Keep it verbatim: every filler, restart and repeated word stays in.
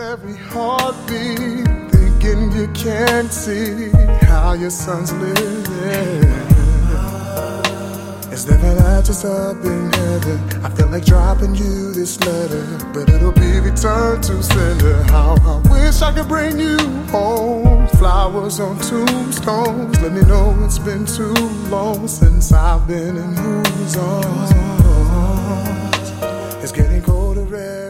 every heartbeat, thinking you can't see how your son's living. It's never that just up in heaven. I feel like dropping you this letter, but it'll be returned to sender. How I wish I could bring you home. Flowers on tombstones, let me know it's been too long since I've been in whose arms. It's getting colder.